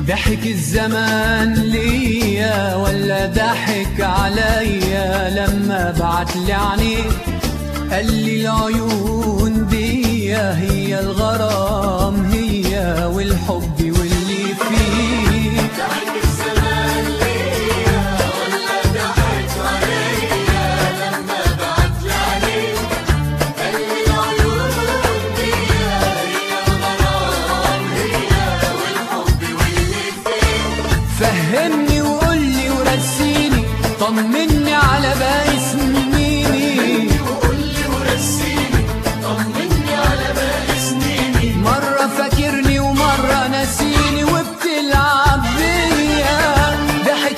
ضحك الزمان ليا ولا ضحك عليا لما بعتلي عينيه قال لي العيون دي هي الغرام هي والحب واللي فيه. ضحك الزمان ليا ولا ضحك عليا لما بعتلي عينيه قال لي العيون دي هي الغرام هي والحب واللي فيه. فهمني وقولي ورسيني طمني على باقي سنيني وقولي ورسيني طمني على باقي سنيني. مرة فاكرني ومرة ناسيني وبتلعب بيا. ضحك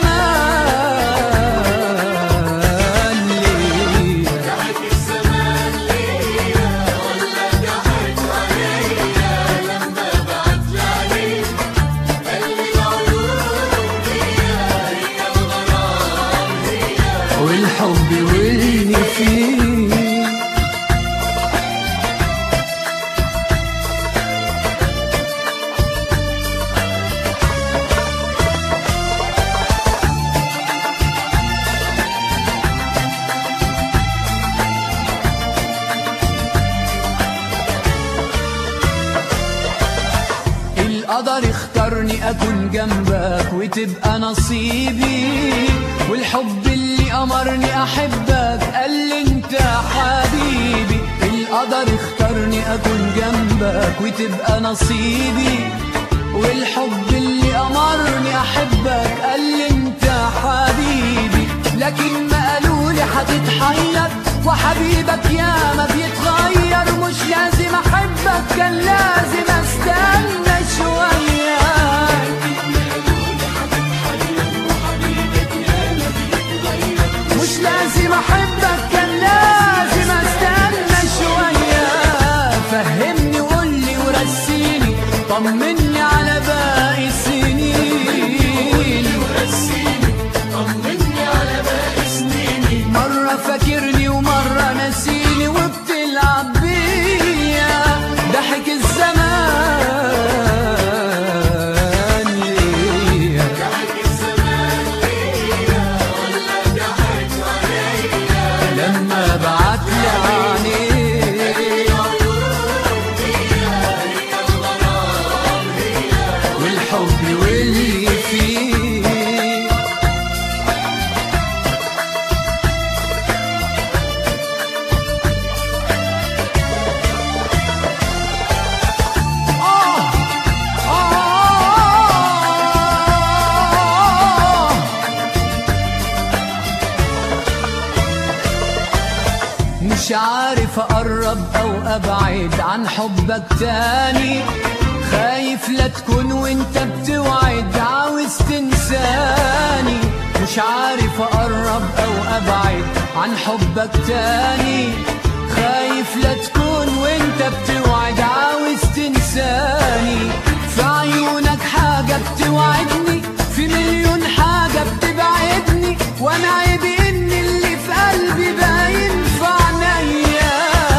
الزمان ليه ضحك الزمان ليا ولا ضحك عليا لما بعتلي عينيه قال لي العيون دي هي الغرام هي والحب واللي فيه. القدر اختارني اكون جنبك وتبقى نصيبي والحب اللي امرني احبك قال لي انت حبيبي. القدر اختارني اكون جنبك وتبقى نصيبي والحب اللي امرني احبك قال لي انت حبيبي. لكن ما قالولي هتتحير وحبيبك يا ما بيتغير مش لازم احبك كان لازم استنى شويه. مش لازم احبك كان لازم استنى شويه. فهمني وقولي ورسيني طمني على باقي السنين ورسيني طمني على باقي سنيني. مرة فاكرني ومرة ناسيني وبتلعب بيا. ضحك الزمان ليا ضحك الزمان ليا ولا ضحك عليا لما بعتلي عينيه العيون دي هي الغرام هي والحب واللي فيه. مش عارف اقرب او ابعد عن حبك تاني خايف لا تكون وانت بتوعد عاوز تنساني. مش عارف اقرب او ابعد عن حبك تاني خايف لا تكون وانت بتوعد عاوز تنساني. في عيونك حاجة بتوعدني في مليون حاجة بتبعدني وانا عيبي ان اللي في قلبي باين في عينيا.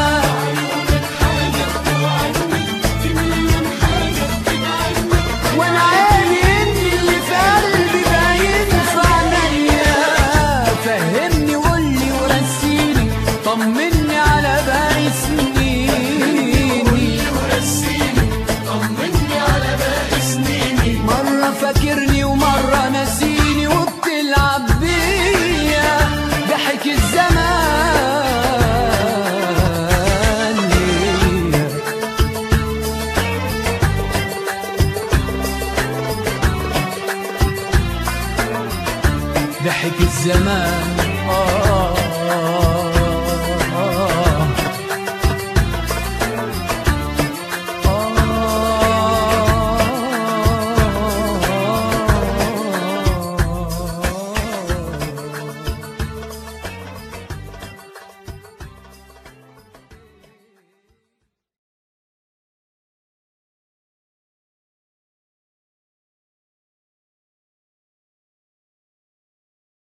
وانا عيبي ان اللي في قلبي باين في عينيا. فهمني وقولي ورسيني طمني على باقي سنيني ورسيني طمني على باقي سنيني. مرة فاكرني ومرة ناسيني وبتلعب بيا. ضحك الزمان ليا ضحك الزمان